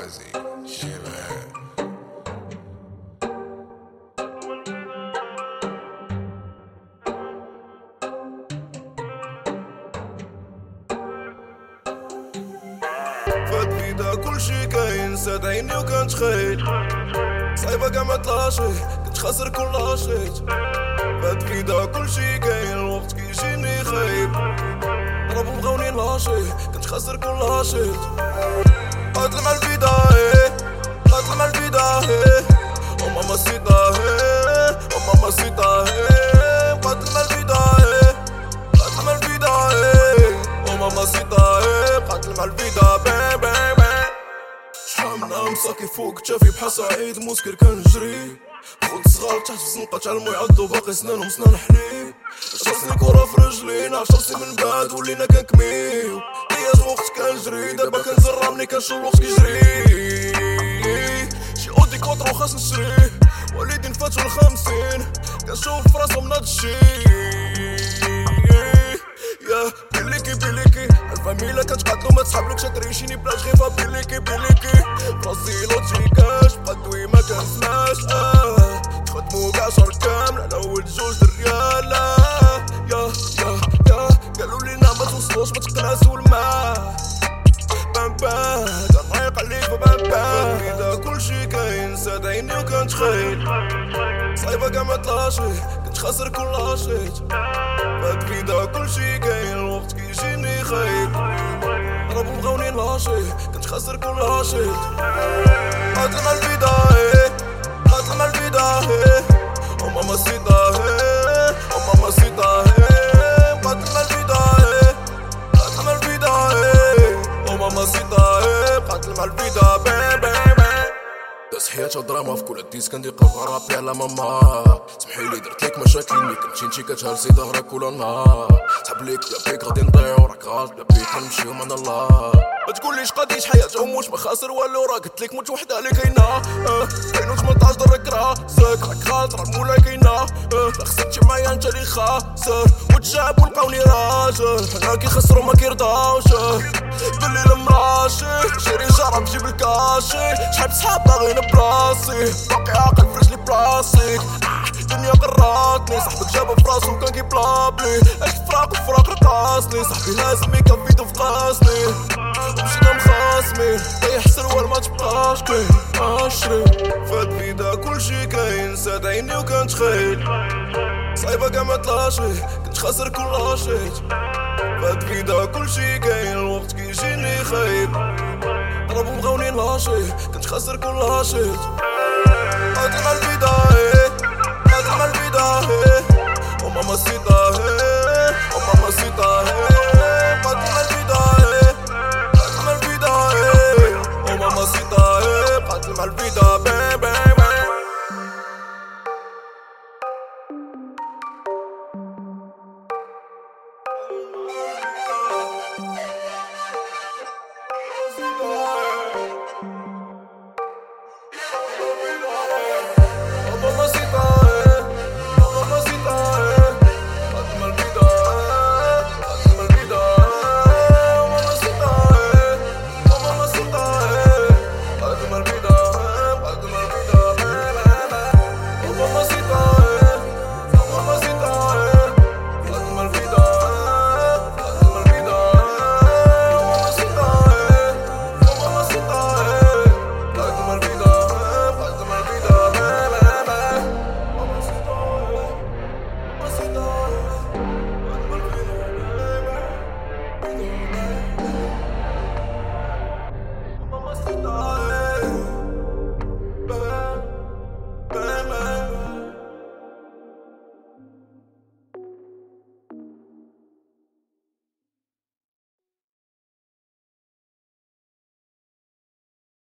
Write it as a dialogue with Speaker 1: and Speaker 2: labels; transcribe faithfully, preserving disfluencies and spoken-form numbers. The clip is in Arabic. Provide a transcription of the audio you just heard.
Speaker 1: Ozzy, Shiver.
Speaker 2: فات فيدا كلشي كاين ساد عيني وكانت خايل صعيبة كاع مطلاشي كنت خاسر كلاشي فات فيدا كلشي كاين الوقت كيجيني خايب ضربو بغاوني نلاشي كنت خاسر كلاشي قاتل مع الفيدا ايه قاتل مع الفيدا ايه او ماما سيتا ايه او ماما سيتا ايه قاتل مع الفيدا ايه قاتل مع الفيدا ايه او ماما سيتا ايه قاتل مع الفيدا بي بي بي شحال من عام صاكي فوق كتافي بحال سعيد مسكر كنجري خود صغار تحت في الزنقة تاع المي عضو باقي سنانهم سنان حليب عشرتني كورة في رجلينا عشرتني من بعد ولينا كنكميو دياز وقت كنجري دابا كنزرع ملي كنشوف الوقت كيجري شي اودي كوطرو خاص نشريه والدين فاتو الخمسين كنشوف فراسهم ناض الشي يا بيليكي بيليكي الفاميلا كتقاتلو ما تسحبلكش تريشيني بلا شغيفة بيليكي بيليكي فراسي لوجيكاش بقا دوي ما كنسمعش اه تخدمو كاع شهر كامل على ولد جوج دريال يا يا يا قالو لينا ما توصلوش ما تقناسو الماء بام بام كنعيق عليك بام بام فيدا كلشي كاين ساد عيني وكانت خايل صعيبة كاع مطلاشي كنت خاسر كلاشي فات فيدا كلشي كاين الوقت كيجيني خايب ضربو بغاوني نلاشي كنت خاسر كلاشي قاتل مع الفيدا ايه قاتل مع الفيدا ايه او ماما سيتا ايه او ماما سيتا ايه قاتل مع الفيدا ايه قاتل مع الفيدا ايه او ماما سيتا ايه قاتل مع الفيدا بي بي بي داز حياتها دراما في كل ديس كنديقها غرابي على ماما سمحيلي درت ليك مشاكل ملي كنتي نتي كتهرسي ظهرك كل نهار سحب ليك بلا بيك غادي نضيعو راك غلط بلا بيك غنمشيو من الله ما تقوليش قاديش حياتهم واش ما خاسر والو راه قلت لك موت وحده اللي كاينه اه كاين وثمنطاش درك راسك راك غلط راه المولاي كاينه اه لا خسرتي معايا انت اللي خاسر وتجابو لقاوني راجل حنا كيخسرو ما كيرضاوش بالليل مراشي شري جرب جيب الكاشي شحال صحاب باغيين براسي باقي عاقل في رجلي براسي الدنيا قراتني صاحبك جابو فراسو كان كيبلابلي عشت فراق وفراق رقاصني صاحبي لازم يكفيتو في قاسني ومشينا مخاصمين طيح سروال ما تبقاش كاين عشري فات فيدا كلشي كاين ساد عيني وكانت خايل صعيبة كاع مطلاشي كنت خاسر كلاشي فات فيدا كلشي كاين الوقت كيجيني خايب ضربو بغاوني نلاشي كنت خاسر كلاشي قاتل مع الفيدا ايه قاتل مع الفيدا ايه او ماما سيتا ايه او ماما سيتا ايه